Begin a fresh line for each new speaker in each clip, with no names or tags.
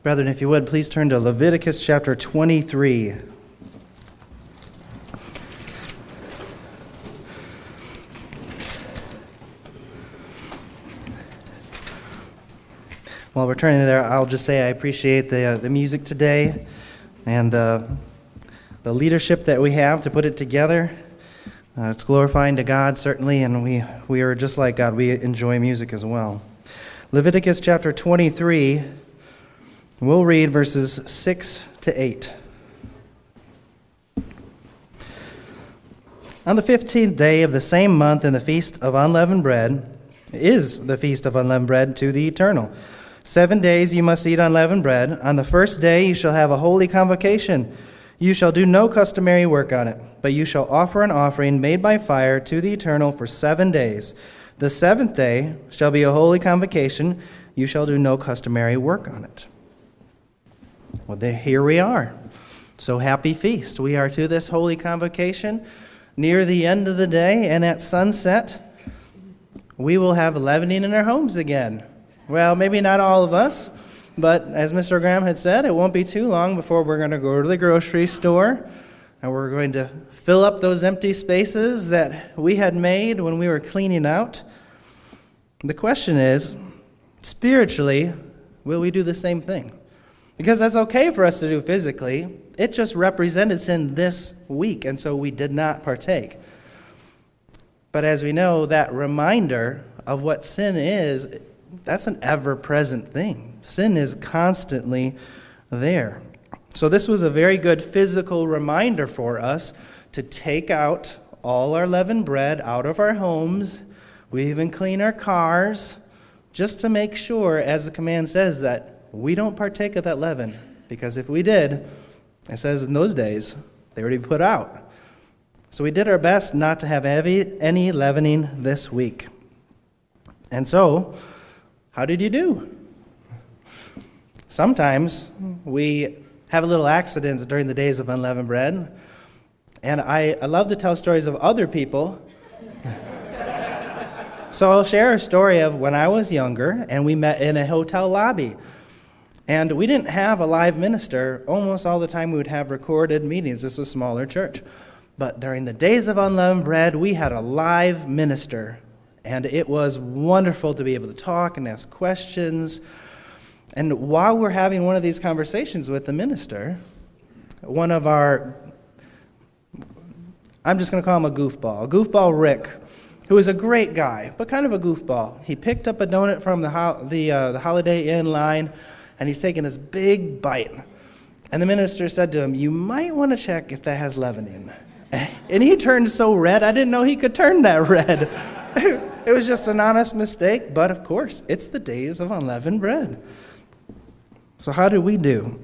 Brethren, if you would, please turn to Leviticus chapter 23. While we're turning there, I'll just say I appreciate the music today and the leadership that we have to put it together. It's glorifying to God, certainly, and we are just like God. We enjoy music as well. Leviticus chapter 23, we'll read verses 6 to 8. On the 15th day of the same month in the feast of unleavened bread is the feast of unleavened bread to the Eternal. 7 days you must eat unleavened bread. On the first day you shall have a holy convocation. You shall do no customary work on it, but you shall offer an offering made by fire to the Eternal for 7 days. The seventh day shall be a holy convocation. You shall do no customary work on it. Well, here we are. So happy feast. We are to this holy convocation near the end of the day, and at sunset, we will have leavening in our homes again. Well, maybe not all of us, but as Mr. Graham had said, it won't be too long before we're going to go to the grocery store, and we're going to fill up those empty spaces that we had made when we were cleaning out. The question is, spiritually, will we do the same thing? Because that's okay for us to do physically. It just represented sin this week, and so we did not partake. But as we know, that reminder of what sin is, that's an ever-present thing. Sin is constantly there. So this was a very good physical reminder for us to take out all our leavened bread out of our homes. We even clean our cars just to make sure, as the command says, that we don't partake of that leaven. Because if we did, it says in those days, they would be put out. So we did our best not to have any leavening this week. And so, how did you do? Sometimes we have a little accidents during the days of unleavened bread. And I love to tell stories of other people. So I'll share a story of when I was younger and we met in a hotel lobby. And we didn't have a live minister. Almost all the time we would have recorded meetings. This was a smaller church. But during the days of unleavened bread, we had a live minister. And it was wonderful to be able to talk and ask questions. And while we're having one of these conversations with the minister, one of our, I'm just going to call him a goofball Rick, who is a great guy, but kind of a goofball. He picked up a donut from the Holiday Inn line, and he's taking this big bite. And the minister said to him, "You might want to check if that has leavening." And he turned so red, I didn't know he could turn that red. It was just an honest mistake, but of course, it's the days of unleavened bread. So how do we do?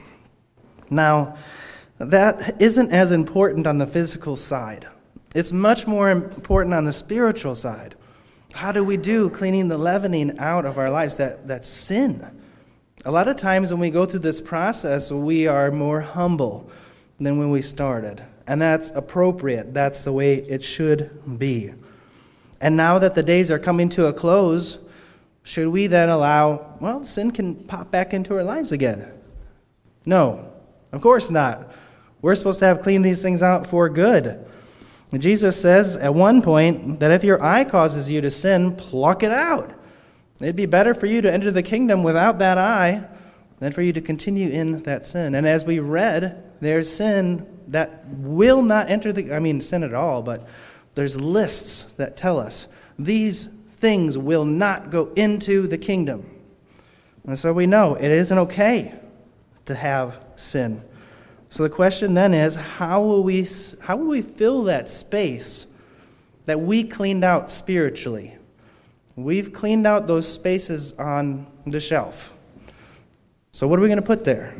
Now, that isn't as important on the physical side. It's much more important on the spiritual side. How do we do cleaning the leavening out of our lives? That's sin. A lot of times when we go through this process, we are more humble than when we started. And that's appropriate. That's the way it should be. And now that the days are coming to a close, should we then allow, sin can pop back into our lives again? No, of course not. We're supposed to have cleaned these things out for good. And Jesus says at one point that if your eye causes you to sin, pluck it out. It'd be better for you to enter the kingdom without that eye than for you to continue in that sin. And as we read, there's sin that will not enter sin at all, but there's lists that tell us these things will not go into the kingdom. And so we know it isn't okay to have sin. So the question then is, how will we fill that space that we cleaned out spiritually? We've cleaned out those spaces on the shelf. So what are we going to put there?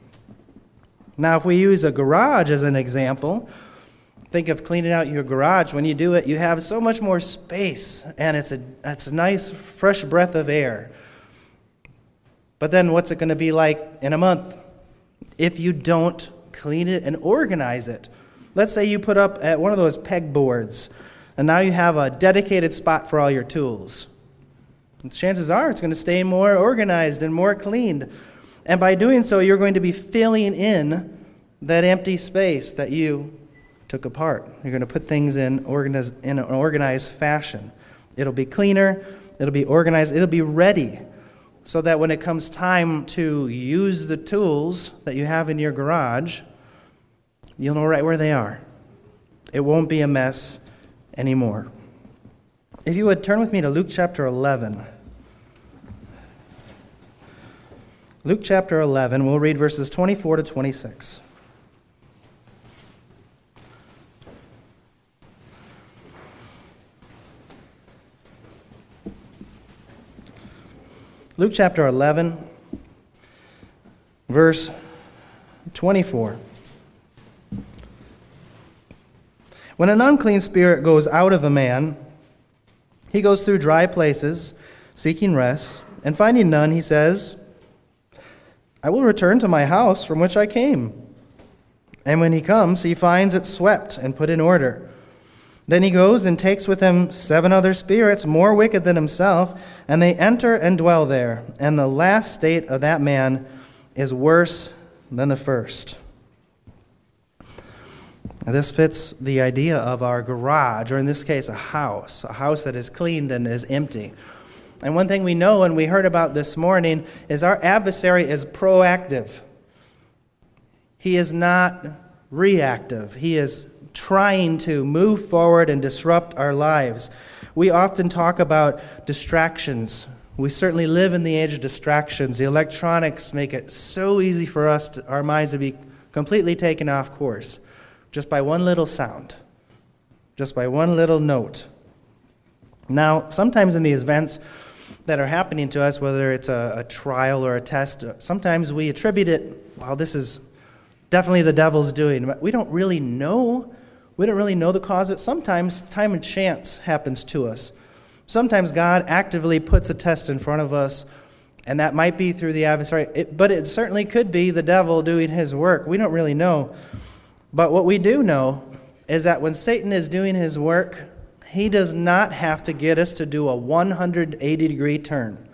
Now, if we use a garage as an example, think of cleaning out your garage. When you do it, you have so much more space, and it's a nice, fresh breath of air. But then what's it going to be like in a month if you don't clean it and organize it? Let's say you put up at one of those pegboards, and now you have a dedicated spot for all your tools. And chances are it's going to stay more organized and more cleaned. And by doing so, you're going to be filling in that empty space that you took apart. You're going to put things in an organized fashion. It'll be cleaner, it'll be organized, it'll be ready, so that when it comes time to use the tools that you have in your garage, you'll know right where they are. It won't be a mess anymore. If you would turn with me to Luke chapter 11. Luke chapter 11, we'll read verses 24 to 26. Luke chapter 11, verse 24. When an unclean spirit goes out of a man, he goes through dry places, seeking rest, and finding none, he says, I will return to my house from which I came. And when he comes, he finds it swept and put in order. Then he goes and takes with him 7 other spirits more wicked than himself, and they enter and dwell there. And the last state of that man is worse than the first. Now, this fits the idea of our garage, or in this case, a house that is cleaned and is empty. And one thing we know and we heard about this morning is our adversary is proactive. He is not reactive. He is trying to move forward and disrupt our lives. We often talk about distractions. We certainly live in the age of distractions. The electronics make it so easy for us, our minds to be completely taken off course just by one little sound, just by one little note. Now, sometimes in these events that are happening to us, whether it's a trial or a test, sometimes we attribute it, well, this is definitely the devil's doing. But we don't really know. We don't really know the cause of it. Sometimes time and chance happens to us. Sometimes God actively puts a test in front of us, and that might be through the adversary. But it certainly could be the devil doing his work. We don't really know. But what we do know is that when Satan is doing his work, he does not have to get us to do a 180-degree turn.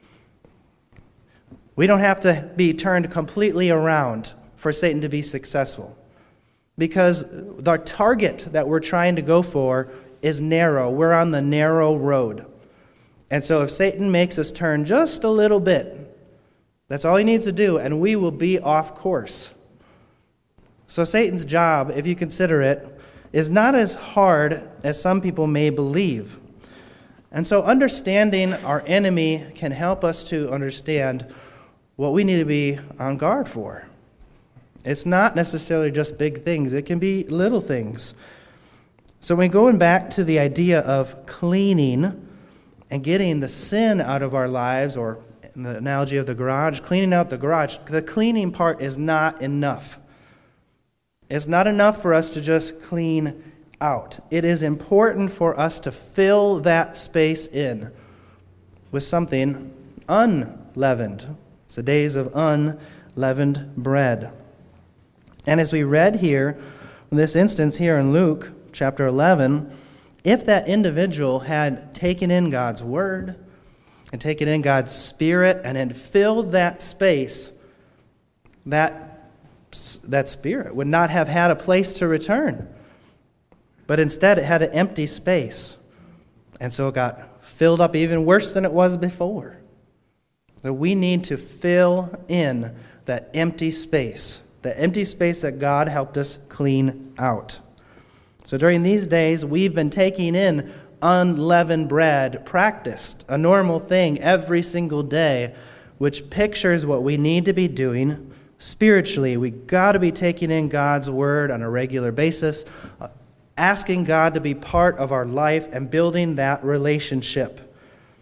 We don't have to be turned completely around for Satan to be successful. Because the target that we're trying to go for is narrow. We're on the narrow road. And so if Satan makes us turn just a little bit, that's all he needs to do, and we will be off course. So Satan's job, if you consider it, is not as hard as some people may believe. And so understanding our enemy can help us to understand what we need to be on guard for. It's not necessarily just big things. It can be little things. So when going back to the idea of cleaning and getting the sin out of our lives, or in the analogy of the garage, cleaning out the garage, the cleaning part is not enough. It's not enough for us to just clean out. It is important for us to fill that space in with something unleavened. It's the days of unleavened bread. And as we read here, in this instance here in Luke chapter 11, if that individual had taken in God's word and taken in God's spirit and had filled that space, that spirit would not have had a place to return. But instead it had an empty space. And so it got filled up even worse than it was before. So we need to fill in that empty space. The empty space that God helped us clean out. So during these days, we've been taking in unleavened bread, practiced, a normal thing every single day, which pictures what we need to be doing spiritually. We got to be taking in God's word on a regular basis, asking God to be part of our life and building that relationship.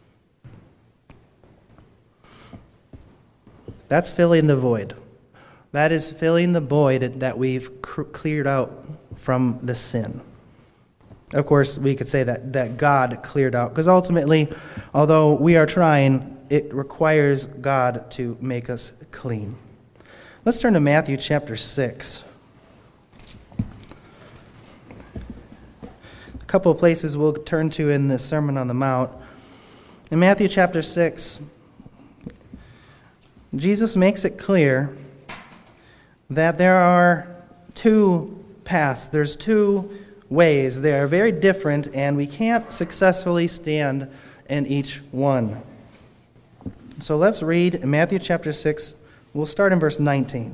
That's filling the void. That is filling the void that we've cleared out from the sin. Of course, we could say that God cleared out, because ultimately, although we are trying, it requires God to make us clean. Let's turn to Matthew chapter 6. A couple of places we'll turn to in the Sermon on the Mount. In Matthew chapter 6, Jesus makes it clear that there are two paths. There's two ways. They are very different, and we can't successfully stand in each one. So let's read Matthew chapter 6. We'll start in verse 19.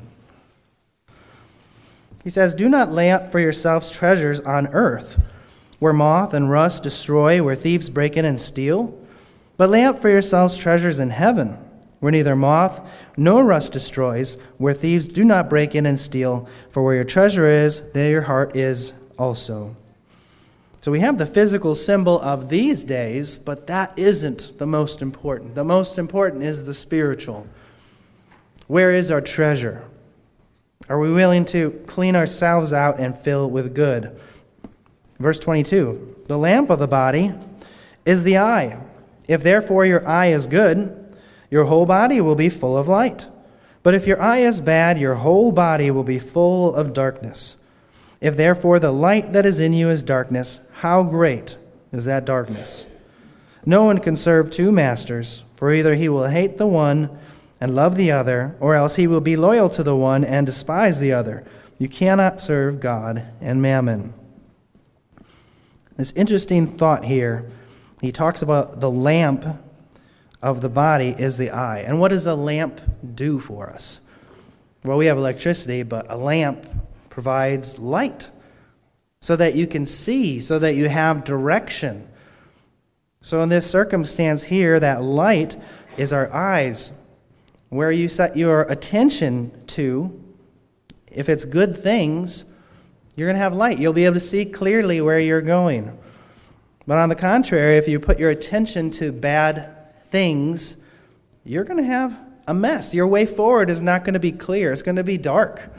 He says, "Do not lay up for yourselves treasures on earth, where moth and rust destroy, where thieves break in and steal. But lay up for yourselves treasures in heaven, where neither moth nor rust destroys, where thieves do not break in and steal. For where your treasure is, there your heart is also." So we have the physical symbol of these days, but that isn't the most important. The most important is the spiritual. Where is our treasure? Are we willing to clean ourselves out and fill with good? Verse 22, "The lamp of the body is the eye. If therefore your eye is good, your whole body will be full of light. But if your eye is bad, your whole body will be full of darkness. If therefore the light that is in you is darkness, how great is that darkness? No one can serve two masters, for either he will hate the one and love the other, or else he will be loyal to the one and despise the other. You cannot serve God and mammon." This interesting thought here, he talks about the lamp of the body is the eye. And what does a lamp do for us? Well, we have electricity, but a lamp provides light so that you can see, so that you have direction. So in this circumstance here, that light is our eyes, where you set your attention to. If it's good things, you're going to have light. You'll be able to see clearly where you're going. But on the contrary, if you put your attention to bad things, you're going to have a mess. Your way forward is not going to be clear. It's going to be dark.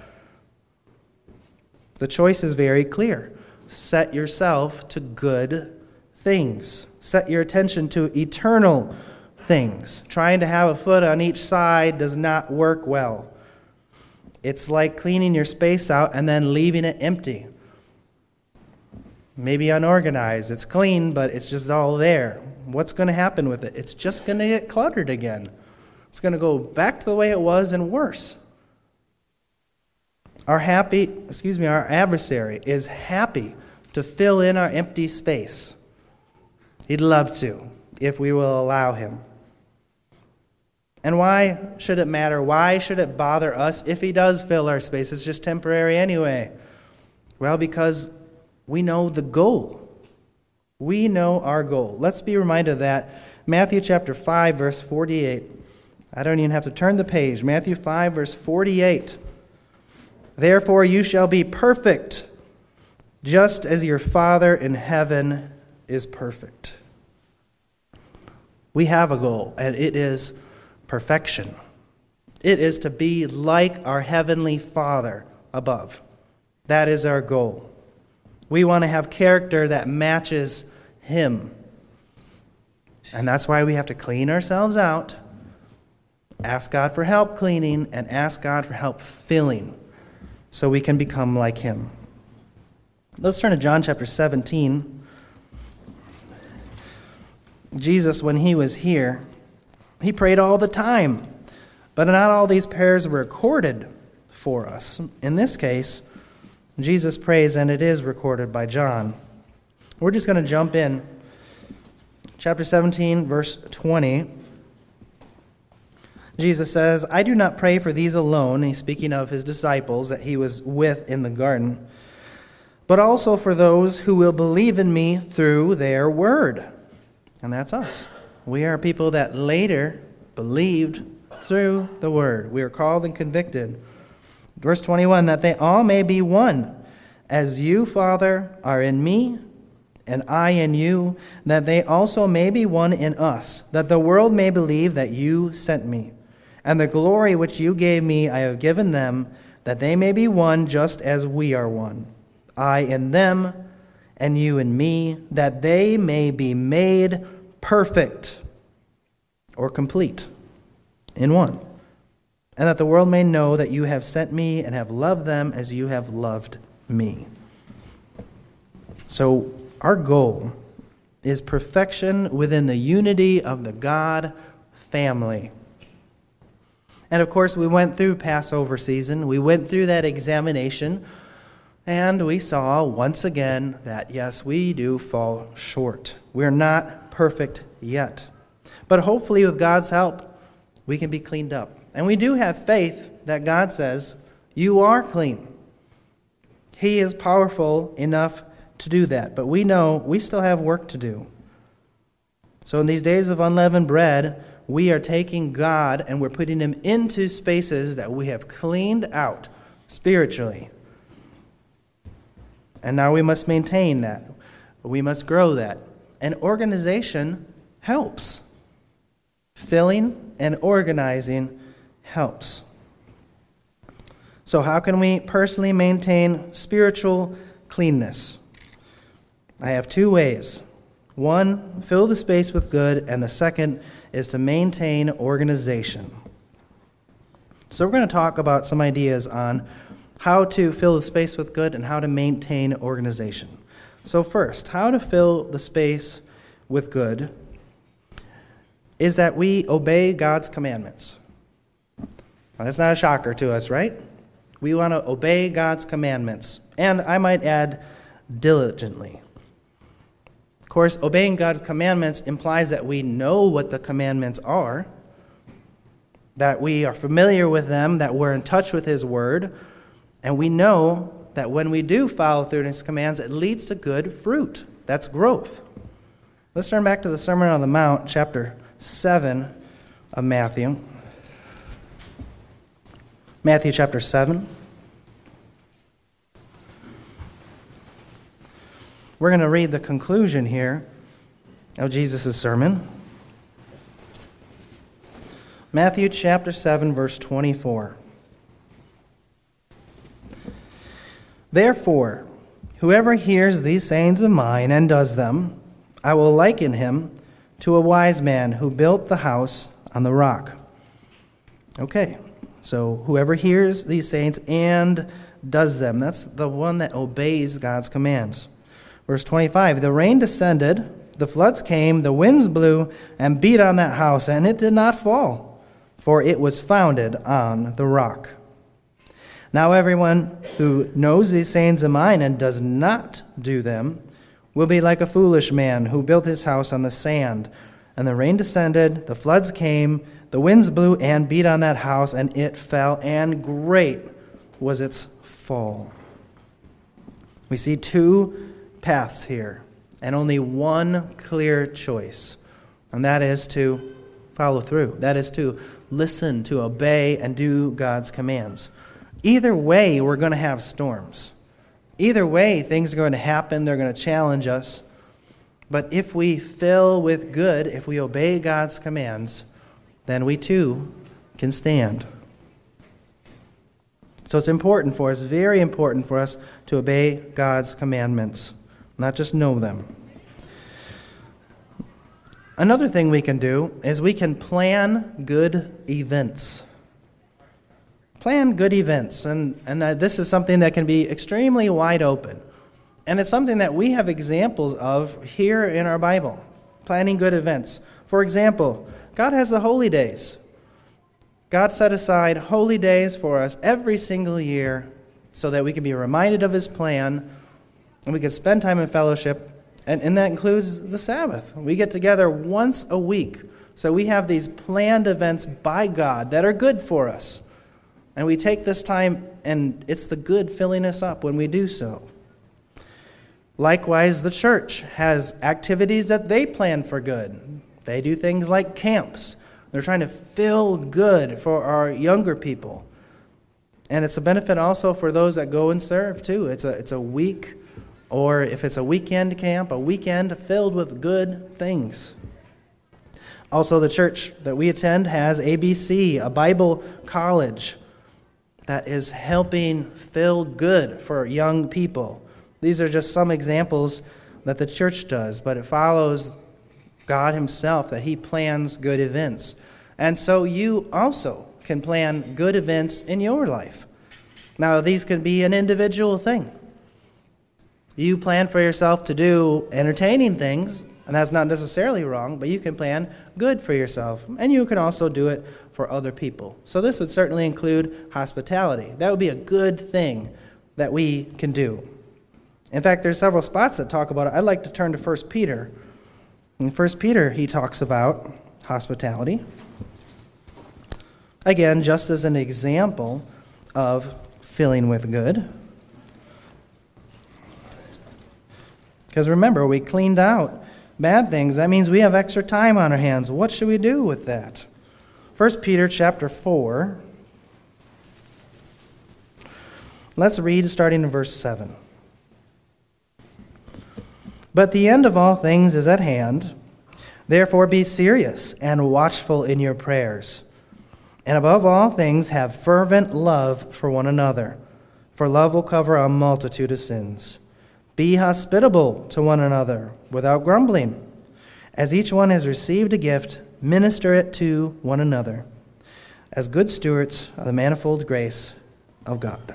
The choice is very clear. Set yourself to good things. Set your attention to eternal things. Trying to have a foot on each side does not work well. It's like cleaning your space out and then leaving it empty. Maybe unorganized. It's clean, but it's just all there. What's going to happen with it? It's just going to get cluttered again. It's going to go back to the way it was and worse. Our adversary is happy to fill in our empty space. He'd love to, if we will allow him. And why should it matter? Why should it bother us if he does fill our space? It's just temporary anyway. Well, because we know the goal. We know our goal. Let's be reminded of that. Matthew chapter 5, verse 48. I don't even have to turn the page. Matthew 5, verse 48. "Therefore you shall be perfect, just as your Father in heaven is perfect." We have a goal, and it is perfection. It is to be like our heavenly Father above. That is our goal. We want to have character that matches him. And that's why we have to clean ourselves out, ask God for help cleaning, and ask God for help filling, so we can become like him. Let's turn to John chapter 17. Jesus, when he was here, he prayed all the time, but not all these prayers were recorded for us. In this case, Jesus prays, and it is recorded by John. We're just going to jump in. Chapter 17, verse 20. Jesus says, "I do not pray for these alone," he's speaking of his disciples that he was with in the garden, "but also for those who will believe in me through their word." And that's us. We are people that later believed through the word. We are called and convicted. Verse 21, "that they all may be one, as you, Father, are in me, and I in you, that they also may be one in us, that the world may believe that you sent me. And the glory which you gave me I have given them, that they may be one just as we are one. I in them, and you in me, that they may be made perfect," or complete, "in one. And that the world may know that you have sent me and have loved them as you have loved me." So our goal is perfection within the unity of the God family. And of course, we went through Passover season. We went through that examination. And we saw once again that, yes, we do fall short. We're not perfect yet. But hopefully with God's help, we can be cleaned up. And we do have faith that God says, you are clean. He is powerful enough to do that. But we know we still have work to do. So in these days of unleavened bread, we are taking God and we're putting him into spaces that we have cleaned out spiritually. And now we must maintain that. We must grow that. And organization helps. Filling and organizing helps. So how can we personally maintain spiritual cleanness? I have two ways. One, fill the space with good, and the second is to maintain organization. So we're going to talk about some ideas on how to fill the space with good and how to maintain organization. So first, how to fill the space with good is that we obey God's commandments. Now, that's not a shocker to us, right? We want to obey God's commandments, and I might add, diligently. Of course, obeying God's commandments implies that we know what the commandments are, that we are familiar with them, that we're in touch with His Word, and we know that when we do follow through His commands, it leads to good fruit. That's growth. Let's turn back to the Sermon on the Mount, chapter 7 of Matthew. Matthew chapter 7. We're going to read the conclusion here of Jesus' sermon. Matthew chapter 7, verse 24. Therefore, whoever hears these sayings of mine and does them, I will liken him to a wise man who built the house on the rock. Okay, so whoever hears these sayings and does them, that's the one that obeys God's commands. Verse 25, the rain descended, the floods came, the winds blew and beat on that house, and it did not fall, for it was founded on the rock. Now everyone who knows these sayings of mine and does not do them will be like a foolish man who built his house on the sand. And the rain descended, the floods came, the winds blew and beat on that house, and it fell, and great was its fall. We see two paths here, and only one clear choice, and that is to follow through. That is to listen, to obey, and do God's commands. Either way, we're going to have storms. Either way, things are going to happen. They're going to challenge us. But if we fill with good, if we obey God's commands, then we too can stand. So it's important for us, very important for us, to obey God's commandments, not just know them. Another thing we can do is we can plan good events. Plan good events, and this is something that can be extremely wide open. And it's something that we have examples of here in our Bible, planning good events. For example, God has the holy days. God set aside holy days for us every single year so that we can be reminded of His plan and we can spend time in fellowship, and that includes the Sabbath. We get together once a week, so we have these planned events by God that are good for us. And we take this time, and it's the good filling us up when we do so. Likewise, the church has activities that they plan for good. They do things like camps. They're trying to fill good for our younger people. And it's a benefit also for those that go and serve, too. It's a week, or if it's a weekend camp, a weekend filled with good things. Also, the church that we attend has ABC, a Bible college, that is helping fill good for young people. These are just some examples that the church does, but it follows God Himself that He plans good events. And so you also can plan good events in your life. Now, these can be an individual thing. You plan for yourself to do entertaining things, And that's not necessarily wrong, but you can plan good for yourself, and you can also do it for other people. So this would certainly include hospitality. That would be a good thing that we can do. In fact, there's several spots that talk about it. I'd like to turn to 1 Peter. In 1 Peter, he talks about hospitality. Again, just as an example of filling with good. Because remember, we cleaned out bad things. That means we have extra time on our hands. What should we do with that? 1 Peter chapter 4. Let's read starting in verse 7. But the end of all things is at hand. Therefore be serious and watchful in your prayers. And above all things have fervent love for one another, for love will cover a multitude of sins. Be hospitable to one another without grumbling. As each one has received a gift, minister it to one another, as good stewards of the manifold grace of God.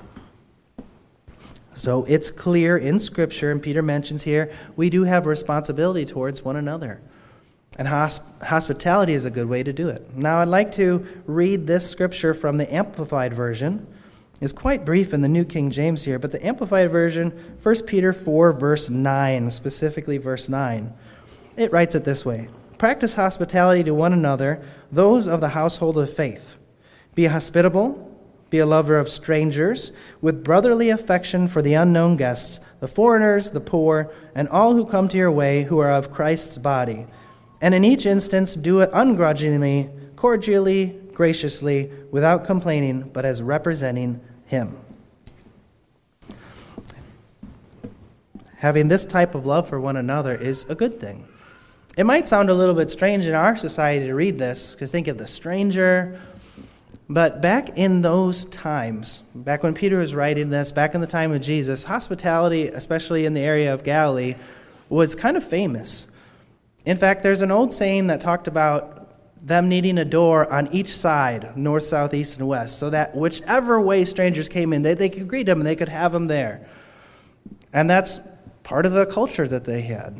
So it's clear in Scripture, and Peter mentions here, we do have a responsibility towards one another. And hospitality is a good way to do it. Now I'd like to read this scripture from the Amplified Version. It's quite brief in the New King James here, but the Amplified Version, 1 Peter 4, verse 9, specifically verse 9. It writes it this way: Practice hospitality to one another, those of the household of faith. Be hospitable, be a lover of strangers, with brotherly affection for the unknown guests, the foreigners, the poor, and all who come to your way who are of Christ's body. And in each instance, do it ungrudgingly, cordially, graciously, without complaining, but as representing Him. Having this type of love for one another is a good thing. It might sound a little bit strange in our society to read this, because think of the stranger. But back in those times, back when Peter was writing this, back in the time of Jesus, hospitality, especially in the area of Galilee, was kind of famous. In fact, there's an old saying that talked about them needing a door on each side, north, south, east, and west, so that whichever way strangers came in, they could greet them and they could have them there. And that's part of the culture that they had.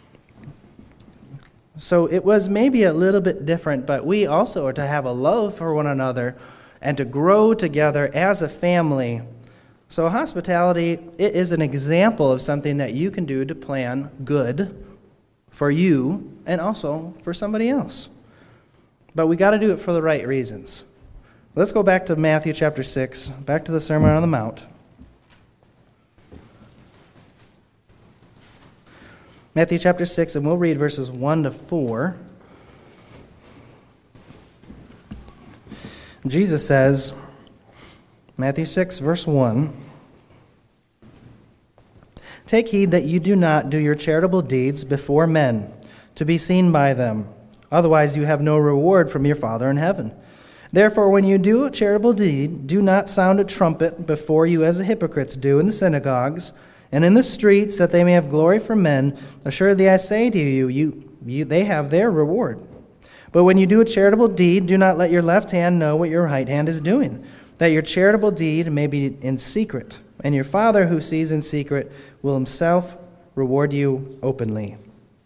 So it was maybe a little bit different, but we also are to have a love for one another and to grow together as a family. So hospitality, it is an example of something that you can do to plan good for you and also for somebody else. But we got to do it for the right reasons. Let's go back to Matthew chapter 6, back to the Sermon on the Mount. Matthew chapter 6, and we'll read verses 1 to 4. Jesus says, Matthew 6, verse 1, Take heed that you do not do your charitable deeds before men, to be seen by them. Otherwise you have no reward from your Father in heaven. Therefore, when you do a charitable deed, do not sound a trumpet before you as the hypocrites do in the synagogues and in the streets, that they may have glory from men. Assuredly I say to you, they have their reward. But when you do a charitable deed, do not let your left hand know what your right hand is doing, that your charitable deed may be in secret. And your Father who sees in secret will himself reward you openly.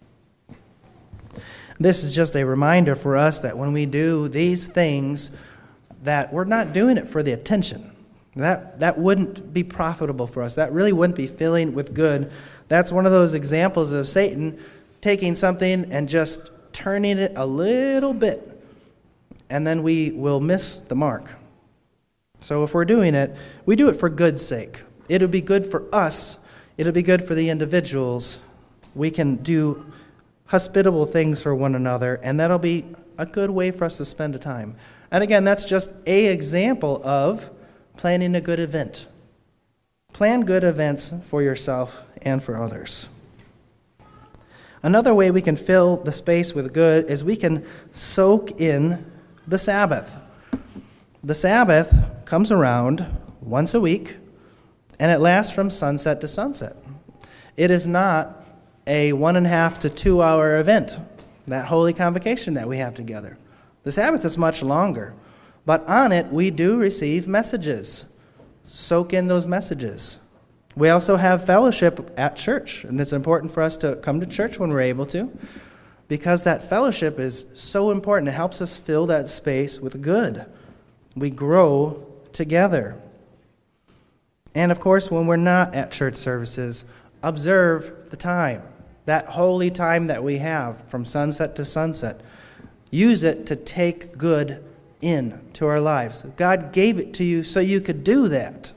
This is just a reminder for us that when we do these things, that we're not doing it for the attention. That wouldn't be profitable for us. That really wouldn't be filling with good. That's one of those examples of Satan taking something and just turning it a little bit, and then we will miss the mark. So if we're doing it, we do it for good's sake. It'll be good for us. It'll be good for the individuals. We can do hospitable things for one another, and that'll be a good way for us to spend the time. And again, that's just an example of planning a good event. Plan good events for yourself and for others. Another way we can fill the space with good is we can soak in the Sabbath. The Sabbath comes around once a week, and it lasts from sunset to sunset. It is not a 1.5 to 2 hour event, that holy convocation that we have together. The Sabbath is much longer, but on it we do receive messages. Soak in those messages. We also have fellowship at church, and it's important for us to come to church when we're able to, because that fellowship is so important. It helps us fill that space with good. We grow together. And of course, when we're not at church services, observe the time, that holy time that we have from sunset to sunset. Use it to take good into our lives. God gave it to you so you could do that.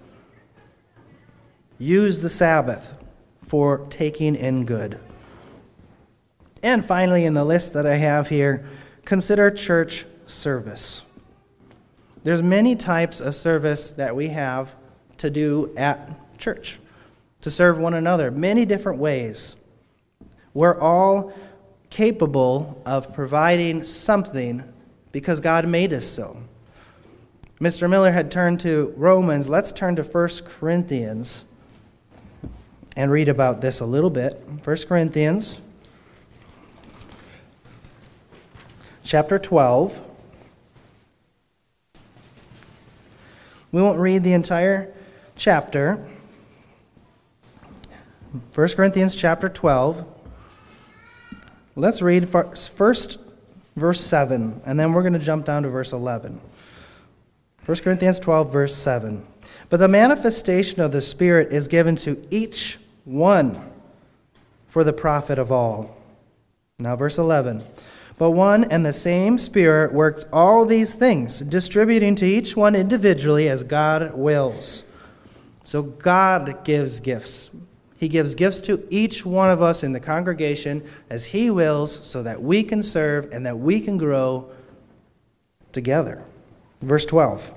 Use the Sabbath for taking in good. And finally, in the list that I have here, consider church service. There's many types of service that we have to do at church, to serve one another, many different ways. We're all capable of providing something because God made us so. Mr. Miller had turned to Romans. Let's turn to 1 Corinthians and read about this a little bit. 1 Corinthians chapter 12. We won't read the entire chapter. 1 Corinthians chapter 12. Let's read first verse 7, and then we're going to jump down to verse 11. 1 Corinthians 12, verse 7. But the manifestation of the Spirit is given to each one for the profit of all. Now verse 11. But one and the same Spirit works all these things, distributing to each one individually as God wills. So God gives gifts. He gives gifts to each one of us in the congregation as He wills, so that we can serve and that we can grow together. Verse 12.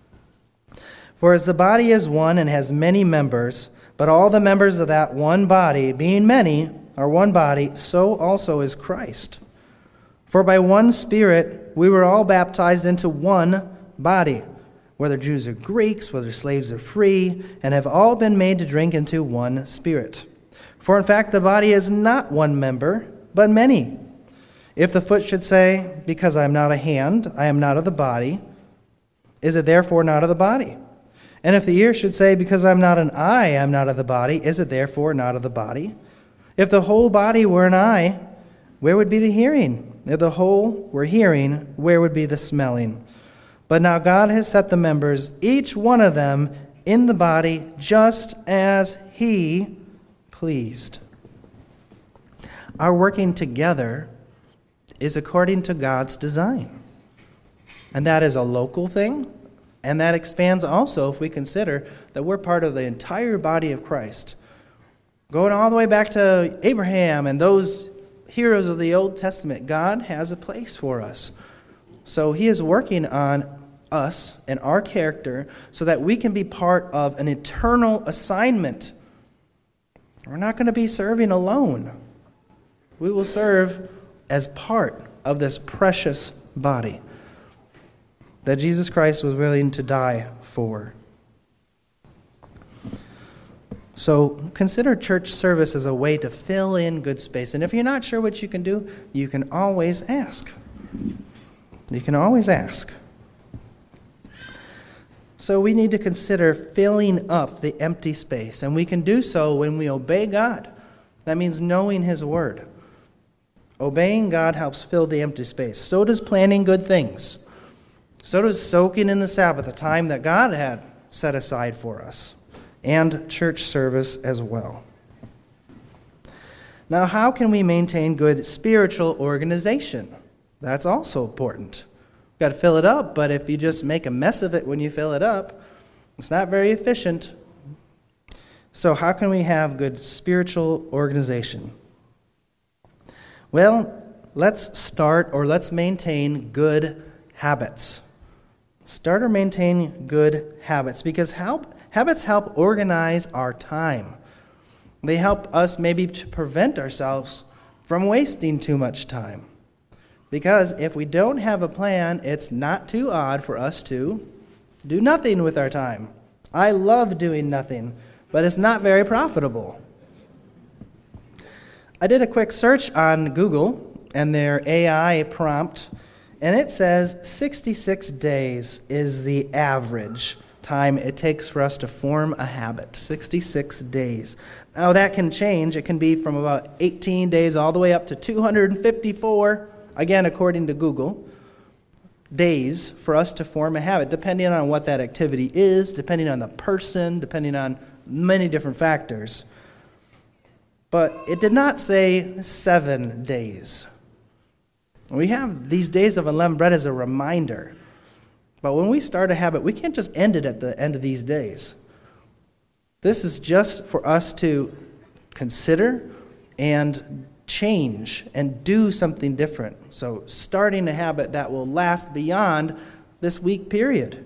For as the body is one and has many members, but all the members of that one body, being many, are one body, so also is Christ. For by one Spirit we were all baptized into one body, whether Jews or Greeks, whether slaves or free, and have all been made to drink into one Spirit. For in fact the body is not one member, but many. If the foot should say, because I am not a hand, I am not of the body, is it therefore not of the body? And if the ear should say, because I am not an eye, I am not of the body, is it therefore not of the body? If the whole body were an eye, where would be the hearing? If the whole were hearing, where would be the smelling? But now God has set the members, each one of them, in the body just as He pleased. Our working together is according to God's design. And that is a local thing, and that expands also if we consider that we're part of the entire body of Christ. Going all the way back to Abraham and those heroes of the Old Testament, God has a place for us. So He is working on us and our character so that we can be part of an eternal assignment. We're not going to be serving alone. We will serve as part of this precious body that Jesus Christ was willing to die for. So consider church service as a way to fill in good space. And if you're not sure what you can do, you can always ask. You can always ask. So we need to consider filling up the empty space. And we can do so when we obey God. That means knowing His Word. Obeying God helps fill the empty space. So does planning good things. So does soaking in the Sabbath, a time that God had set aside for us. And church service as well. Now, how can we maintain good spiritual organization? That's also important. You've got to fill it up, but if you just make a mess of it when you fill it up, it's not very efficient. So how can we have good spiritual organization? Well, let's maintain good habits. Start or maintain good habits, because habits help organize our time. They help us maybe to prevent ourselves from wasting too much time. Because if we don't have a plan, it's not too odd for us to do nothing with our time. I love doing nothing, but it's not very profitable. I did a quick search on Google and their AI prompt, and it says 66 days is the average time it takes for us to form a habit, 66 days. Now that can change. It can be from about 18 days all the way up to 254, again according to Google, days for us to form a habit, depending on what that activity is, depending on the person, depending on many different factors. But it did not say 7 days. We have these days of unleavened bread as a reminder. But when we start a habit, we can't just end it at the end of these days. This is just for us to consider and change and do something different. So starting a habit that will last beyond this week period.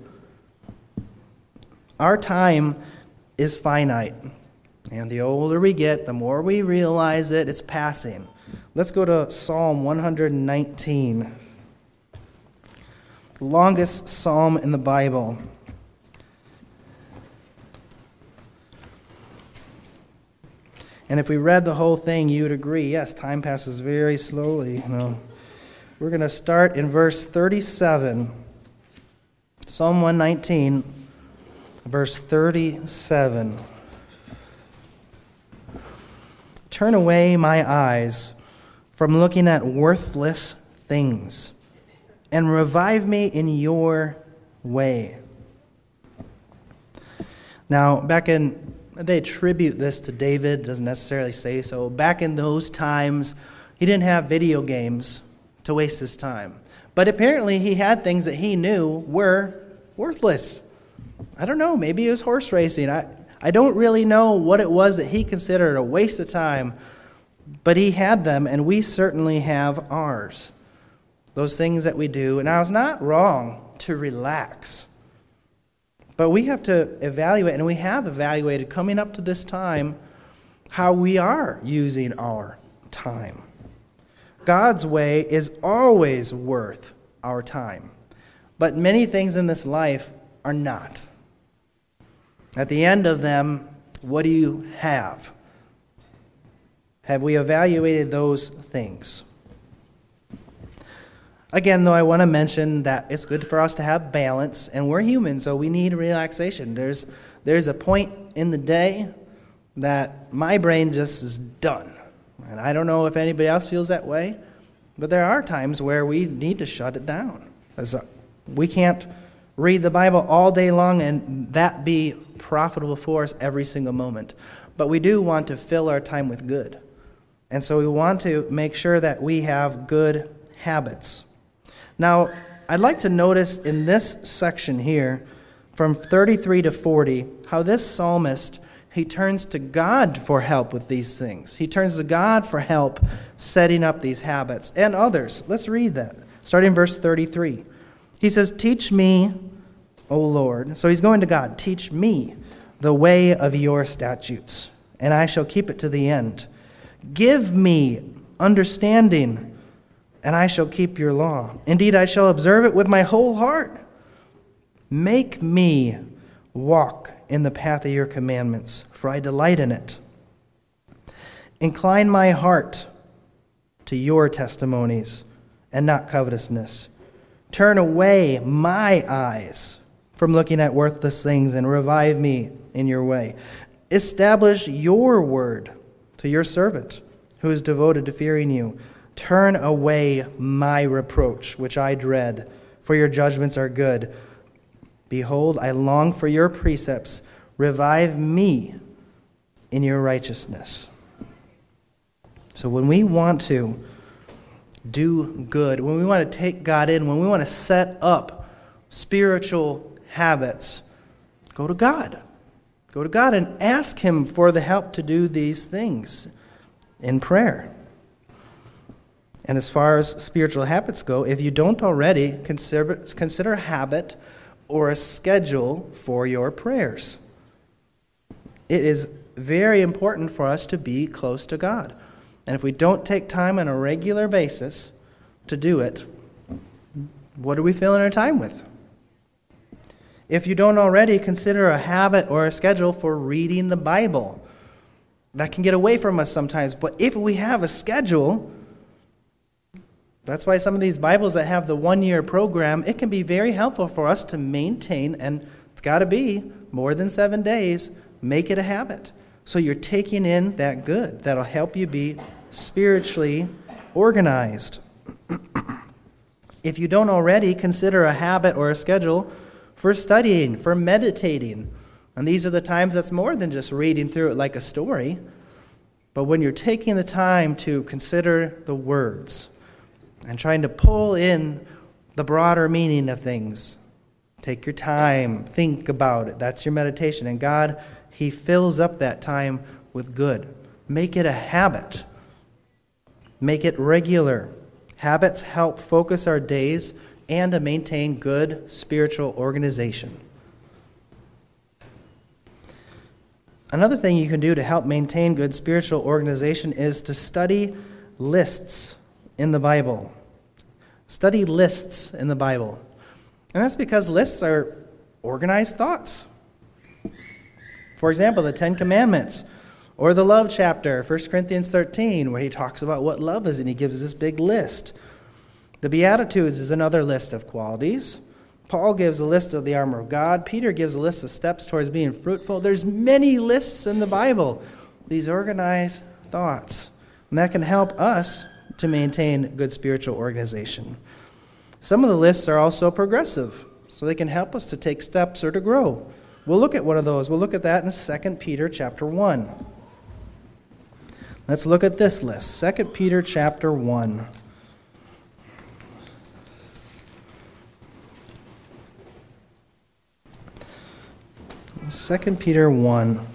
Our time is finite. And the older we get, the more we realize it's passing. Let's go to Psalm 119. The longest psalm in the Bible. And if we read the whole thing, you would agree, yes, time passes very slowly. We're going to start in verse 37. Psalm 119, verse 37. Turn away my eyes from looking at worthless things, and revive me in your way. Now, they attribute this to David, it doesn't necessarily say so. Back in those times, he didn't have video games to waste his time. But apparently he had things that he knew were worthless. I don't know, maybe it was horse racing. I don't really know what it was that he considered a waste of time, but he had them, and we certainly have ours. Those things that we do. And now it's not wrong to relax. But we have to evaluate, and we have evaluated coming up to this time, how we are using our time. God's way is always worth our time. But many things in this life are not. At the end of them, what do you have? Have we evaluated those things? Again, though, I want to mention that it's good for us to have balance, and we're human, so we need relaxation. There's a point in the day that my brain just is done. And I don't know if anybody else feels that way, but there are times where we need to shut it down. We can't read the Bible all day long and that be profitable for us every single moment. But we do want to fill our time with good. And so we want to make sure that we have good habits. Now, I'd like to notice in this section here, from 33 to 40, how this psalmist, he turns to God for help with these things. He turns to God for help setting up these habits and others. Let's read that. Starting in verse 33. He says, "Teach me, O Lord." So he's going to God. "Teach me the way of your statutes, and I shall keep it to the end. Give me understanding, and I shall keep your law. Indeed, I shall observe it with my whole heart. Make me walk in the path of your commandments, for I delight in it. Incline my heart to your testimonies, and not covetousness. Turn away my eyes from looking at worthless things, and revive me in your way. Establish your word to your servant, who is devoted to fearing you. Turn away my reproach, which I dread, for your judgments are good. Behold, I long for your precepts. Revive me in your righteousness." So when we want to do good, when we want to take God in, when we want to set up spiritual habits, go to God. Go to God and ask Him for the help to do these things in prayer. And as far as spiritual habits go, if you don't already, consider a habit or a schedule for your prayers. It is very important for us to be close to God. And if we don't take time on a regular basis to do it, what are we filling our time with? If you don't already, consider a habit or a schedule for reading the Bible. That can get away from us sometimes, but if we have a schedule, that's why some of these Bibles that have the 1-year program, it can be very helpful for us to maintain and got to be more than 7 days. Make it a habit. So you're taking in that good. That'll help you be spiritually organized. If you don't already, consider a habit or a schedule for studying, for meditating. And these are the times that's more than just reading through it like a story. But when you're taking the time to consider the words and trying to pull in the broader meaning of things, take your time, think about it. That's your meditation. And God, He fills up that time with good. Make it a habit. Make it regular. Habits help focus our days and to maintain good spiritual organization. Another thing you can do to help maintain good spiritual organization is to study lists in the Bible. Study lists in the Bible. And that's because lists are organized thoughts. For example, the Ten Commandments, or the love chapter, 1 Corinthians 13, where he talks about what love is, and he gives this big list. The Beatitudes is another list of qualities. Paul gives a list of the armor of God. Peter gives a list of steps towards being fruitful. There's many lists in the Bible, these organized thoughts. And that can help us to maintain good spiritual organization. Some of the lists are also progressive, so they can help us to take steps or to grow. We'll look at one of those. We'll look at that in 2 Peter chapter 1. Let's look at this list, 2 Peter chapter 1. Second Peter 1.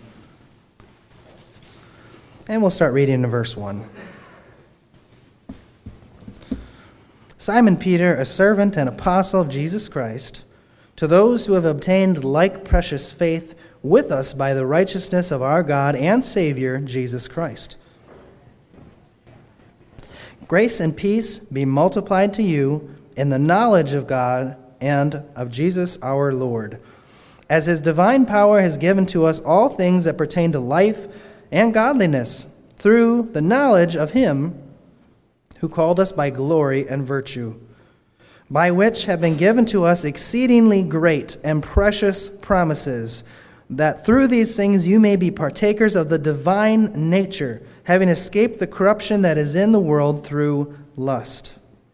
And we'll start reading in verse 1. Simon Peter, a servant and apostle of Jesus Christ, to those who have obtained like precious faith with us by the righteousness of our God and Savior, Jesus Christ. Grace and peace be multiplied to you in the knowledge of God and of Jesus our Lord, as His divine power has given to us all things that pertain to life and godliness, through the knowledge of Him who called us by glory and virtue, by which have been given to us exceedingly great and precious promises, that through these things you may be partakers of the divine nature, having escaped the corruption that is in the world through lust.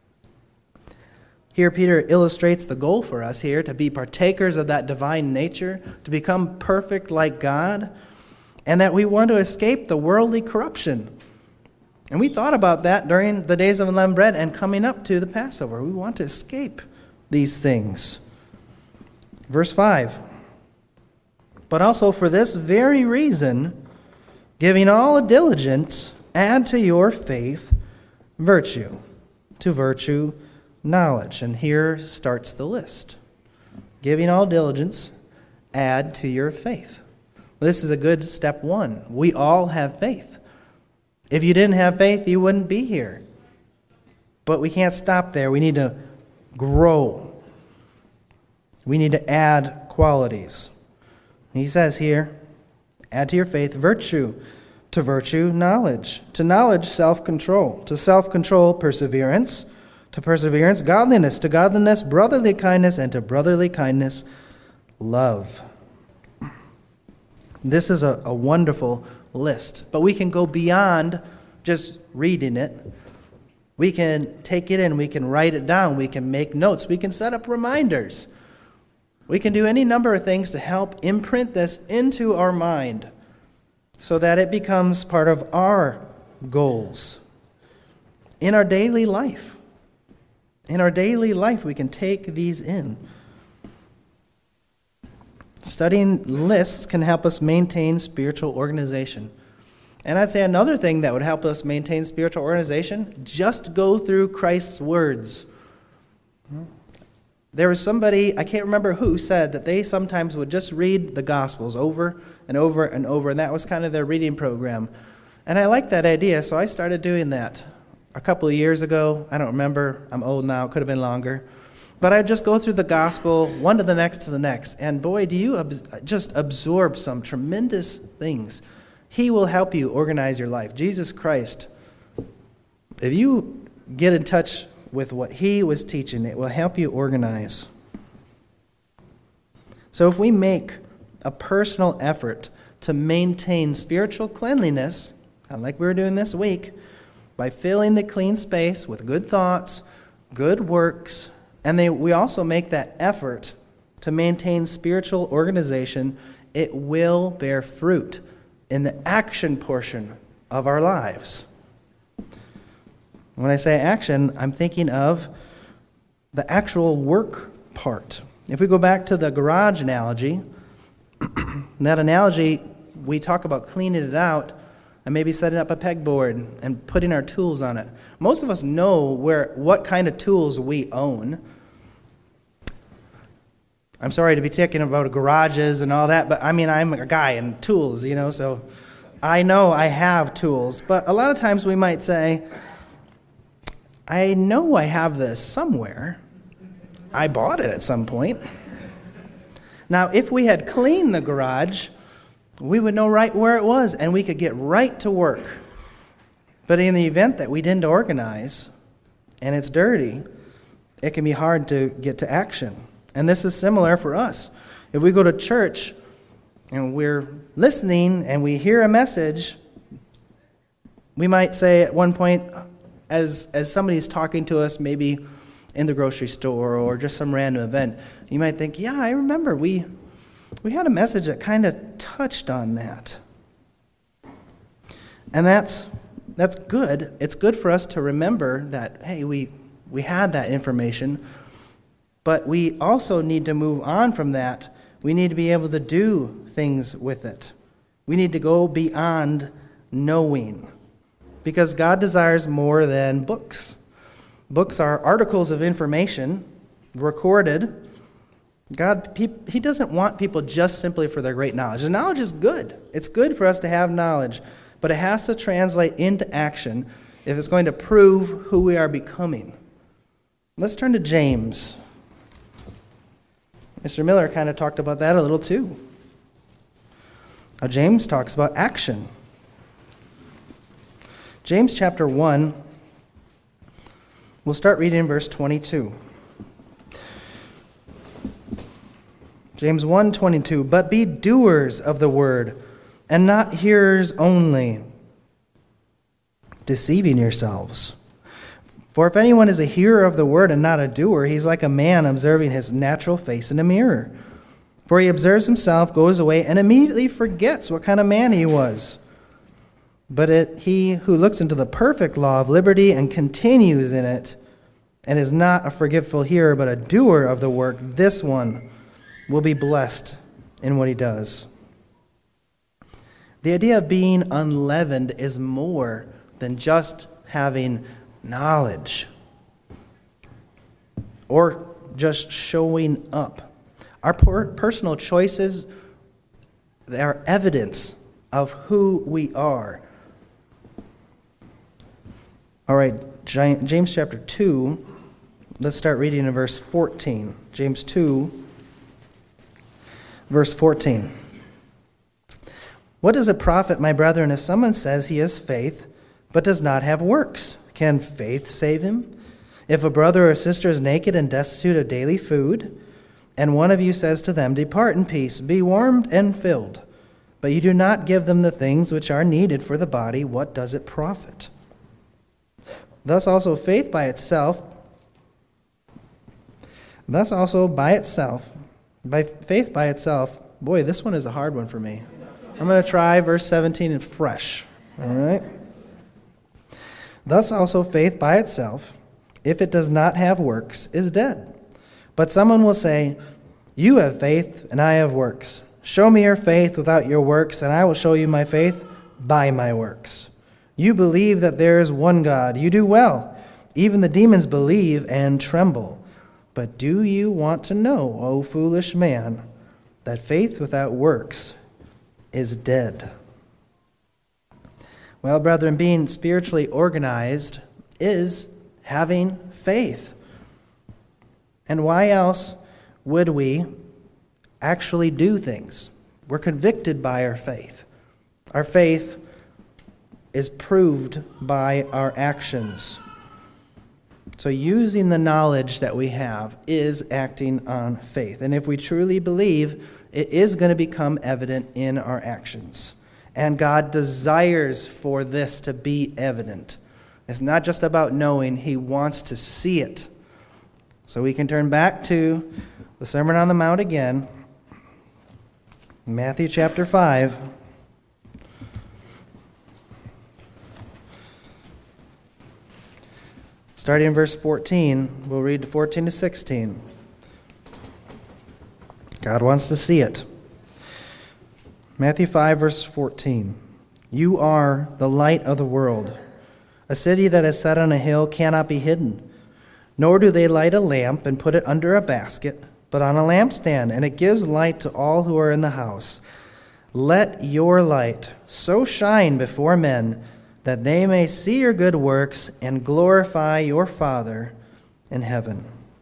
Here Peter illustrates the goal for us here, to be partakers of that divine nature, to become perfect like God, and that we want to escape the worldly corruption. And we thought about that during the days of unleavened bread and coming up to the Passover. We want to escape these things. Verse 5. But also for this very reason, giving all diligence, add to your faith virtue, to virtue knowledge. And here starts the list. Giving all diligence, add to your faith. Well, this is a good step one. We all have faith. If you didn't have faith, you wouldn't be here. But we can't stop there. We need to grow. We need to add qualities. He says here, add to your faith virtue, to virtue knowledge, to knowledge self-control, to self-control perseverance, to perseverance godliness, to godliness brotherly kindness, and to brotherly kindness love. This is a wonderful list, but we can go beyond just reading it. We can take it in, we can write it down, we can make notes, we can set up reminders. We can do any number of things to help imprint this into our mind so that it becomes part of our goals in our daily life. In our daily life, we can take these in. Studying lists can help us maintain spiritual organization. And I'd say another thing that would help us maintain spiritual organization, just go through Christ's words. There was somebody, I can't remember who, said that they sometimes would just read the Gospels over and over and over, and that was kind of their reading program. And I liked that idea, so I started doing that a couple of years ago. I don't remember. I'm old now. It could have been longer. But I'd just go through the Gospel, one to the next, and boy, do you just absorb some tremendous things. He will help you organize your life. Jesus Christ, if you get in touch with what He was teaching, it will help you organize. So if we make a personal effort to maintain spiritual cleanliness, kind of like we were doing this week, by filling the clean space with good thoughts, good works, and we also make that effort to maintain spiritual organization, it will bear fruit in the action portion of our lives. When I say action, I'm thinking of the actual work part. If we go back to the garage analogy, in that analogy, we talk about cleaning it out and maybe setting up a pegboard and putting our tools on it. Most of us know what kind of tools we own. I'm sorry to be talking about garages and all that, but I'm a guy in tools, so I know I have tools. But a lot of times we might say, I know I have this somewhere. I bought it at some point. Now, if we had cleaned the garage, we would know right where it was, and we could get right to work. But in the event that we didn't organize, and it's dirty, it can be hard to get to action. And this is similar for us. If we go to church, and we're listening, and we hear a message, we might say at one point, as somebody's talking to us, maybe in the grocery store or just some random event, you might think, yeah, I remember we had a message that kind of touched on that. And that's good. It's good for us to remember that, hey, we had that information, but we also need to move on from that. We need to be able to do things with it. We need to go beyond knowing, because God desires more than books. Books are articles of information recorded. God, He doesn't want people just simply for their great knowledge. And knowledge is good. It's good for us to have knowledge, but it has to translate into action if it's going to prove who we are becoming. Let's turn to James. Mr. Miller kind of talked about that a little too. Now, James talks about action. James chapter 1, we'll start reading in verse 22. James 1:22, but be doers of the word, and not hearers only, deceiving yourselves. For if anyone is a hearer of the word and not a doer, he's like a man observing his natural face in a mirror. For he observes himself, goes away, and immediately forgets what kind of man he was. But he who looks into the perfect law of liberty and continues in it, and is not a forgetful hearer, but a doer of the work, this one will be blessed in what he does. The idea of being unleavened is more than just having knowledge or just showing up. Our personal choices, they are evidence of who we are. All right, James chapter 2, let's start reading in verse 14. James 2, verse 14. What does it profit, my brethren, if someone says he has faith, but does not have works? Can faith save him? If a brother or sister is naked and destitute of daily food, and one of you says to them, depart in peace, be warmed and filled, but you do not give them the things which are needed for the body, what does it profit? Thus also by faith by itself, boy, this one is a hard one for me. I'm going to try verse 17 and fresh. All right? Thus also faith by itself, if it does not have works, is dead. But someone will say, you have faith and I have works. Show me your faith without your works, and I will show you my faith by my works. You believe that there is one God. You do well. Even the demons believe and tremble. But do you want to know, O foolish man, that faith without works is dead? Well, brethren, being spiritually organized is having faith. And why else would we actually do things? We're convicted by our faith. Our faith is proved by our actions. So using the knowledge that we have is acting on faith. And if we truly believe, it is going to become evident in our actions. And God desires for this to be evident. It's not just about knowing, He wants to see it. So we can turn back to the Sermon on the Mount again, Matthew chapter 5. Starting in verse 14, we'll read 14 to 16. God wants to see it. Matthew 5, verse 14. You are the light of the world. A city that is set on a hill cannot be hidden. Nor do they light a lamp and put it under a basket, but on a lampstand, and it gives light to all who are in the house. Let your light so shine before men that they may see your good works and glorify your Father in heaven.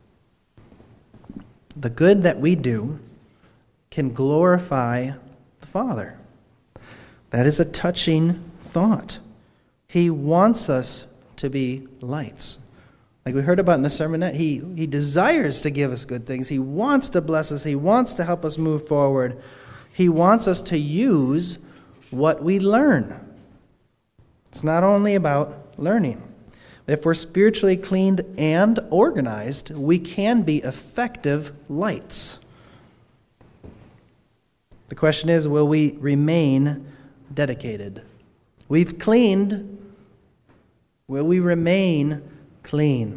The good that we do can glorify the Father. That is a touching thought. He wants us to be lights. Like we heard about in the sermonette, he desires to give us good things. He wants to bless us. He wants to help us move forward. He wants us to use what we learn. It's not only about learning. If we're spiritually cleaned and organized, we can be effective lights. The question is, will we remain dedicated? We've cleaned. Will we remain clean?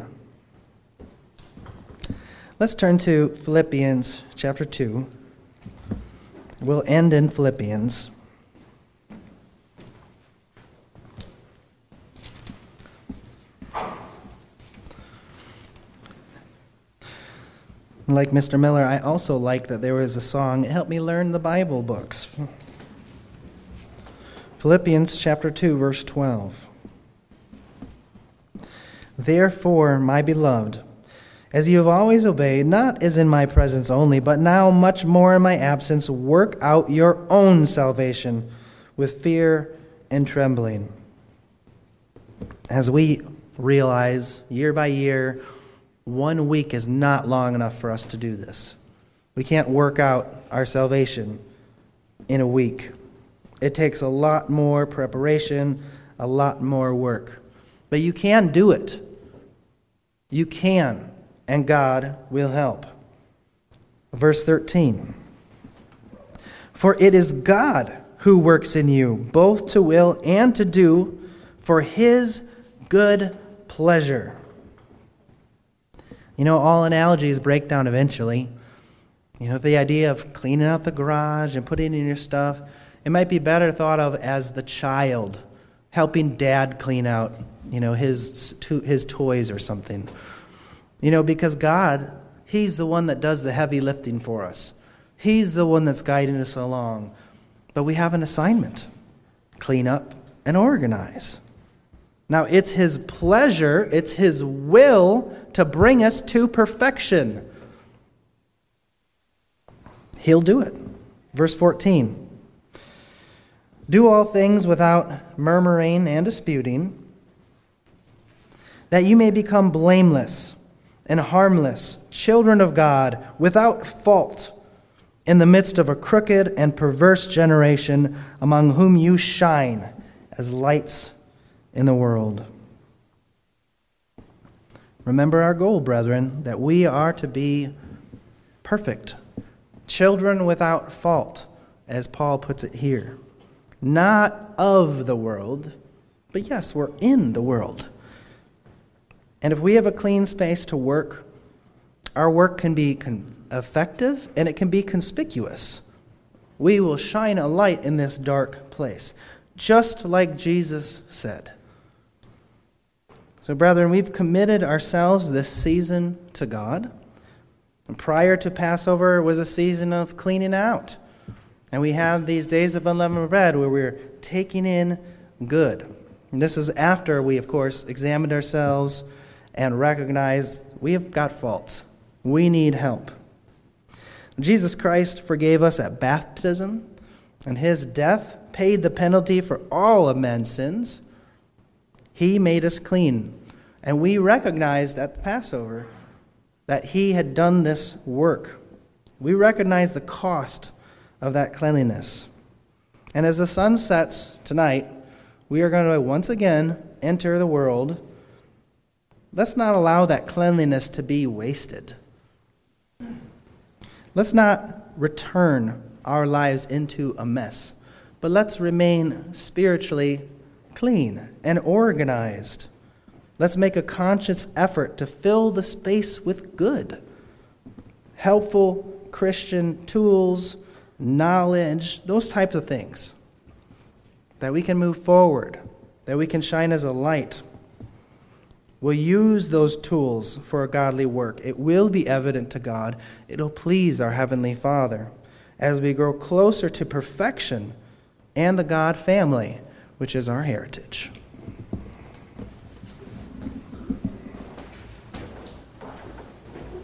Let's turn to Philippians chapter 2. We'll end in Philippians. Like Mr. Miller, I also like that there was a song, it helped me learn the Bible books. Philippians chapter 2, verse 12. Therefore, my beloved, as you have always obeyed, not as in my presence only, but now much more in my absence, work out your own salvation with fear and trembling. As we realize year by year, 1 week is not long enough for us to do this. We can't work out our salvation in a week. It takes a lot more preparation, a lot more work. But you can do it. You can, and God will help. Verse 13. For it is God who works in you, both to will and to do for His good pleasure. You know, all analogies break down eventually. You know, the idea of cleaning out the garage and putting in your stuff, it might be better thought of as the child helping dad clean out, you know, his toys or something. You know, because God, He's the one that does the heavy lifting for us. He's the one that's guiding us along. But we have an assignment: clean up and organize. Now, it's His pleasure, it's His will to bring us to perfection. He'll do it. Verse 14. Do all things without murmuring and disputing, that you may become blameless and harmless, children of God, without fault, in the midst of a crooked and perverse generation, among whom you shine as lights in the world. Remember our goal, brethren, that we are to be perfect, children without fault, as Paul puts it here. Not of the world, but yes, we're in the world. And if we have a clean space to work, our work can be effective and it can be conspicuous. We will shine a light in this dark place, just like Jesus said. So, brethren, we've committed ourselves this season to God. And prior to Passover was a season of cleaning out. And we have these days of unleavened bread where we're taking in good. And this is after we, of course, examined ourselves and recognized we have got faults. We need help. Jesus Christ forgave us at baptism, and His death paid the penalty for all of man's sins. He made us clean. And we recognized at the Passover that he had done this work. We recognize the cost of that cleanliness. And as the sun sets tonight, we are going to once again enter the world. Let's not allow that cleanliness to be wasted. Let's not return our lives into a mess, but let's remain spiritually clean and organized. Let's make a conscious effort to fill the space with good, helpful Christian tools, knowledge, those types of things, that we can move forward, that we can shine as a light. We'll use those tools for a godly work. It will be evident to God. It'll please our Heavenly Father as we grow closer to perfection and the God family, which is our heritage.